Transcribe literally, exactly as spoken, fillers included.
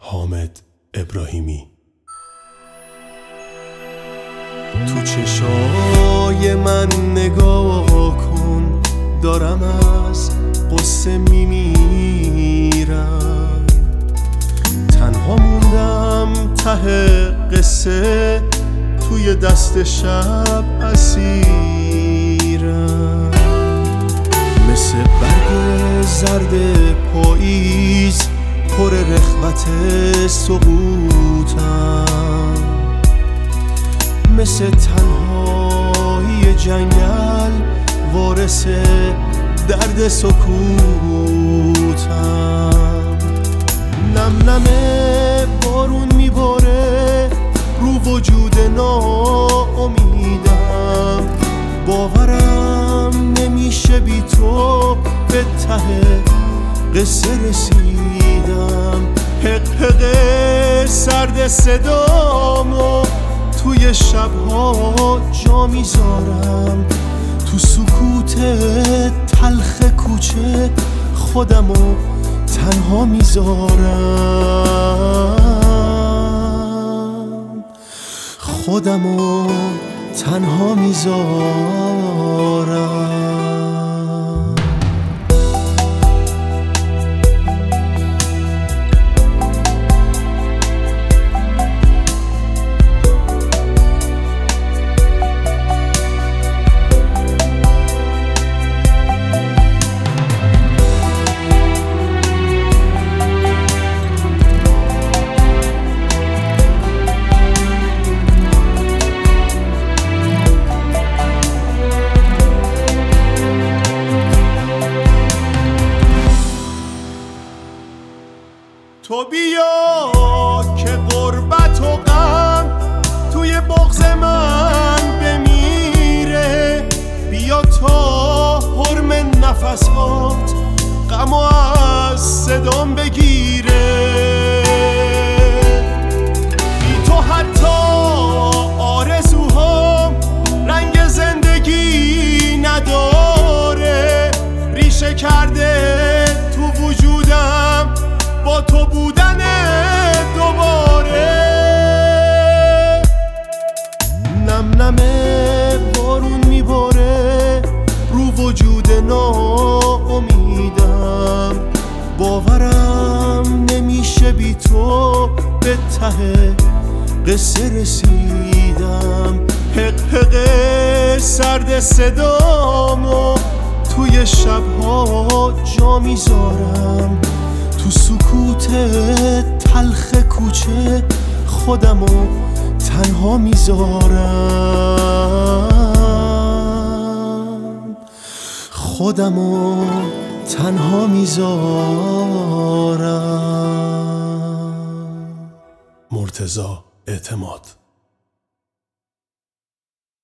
حامد ابراهیمی. تو چشای من نگاه کن، دارم از قصه میمیرم. تنها موندم ته قصه، توی دست شب اسیرم. مثل برگ زرد پاییز پر رغبت سقوطم. مثل تنهایی جنگل وارث درد سکوتم. نم نم بارون میباره رو وجود ناامیدم. باورم نمیشه بی تو به ته قصه رسیدم. حق حق سرد صدامو توی شبها جا میذارم. تو سکوت تلخ کوچه خودمو تنها میذارم. خودمو تنها میذارم. تو بیا که غربت و غم توی بغض من بمیره. بیا تا حرم نفسات غمو از صدام بگیره. بی تو حتی آرزوهام رنگ زندگی نداره. ریشه کرده تو وجودم با تو بودن دوباره. نم نم بارون میباره رو وجود ناامیدم. باورم نمیشه بی تو به ته قصه رسیدم. حق حق سرد صدامو توی شبها جا میذارم. تو سکوت تلخ کوچه خودمو تنها میذارم. خودمو تنها میذارم. مرتضی اعتماد.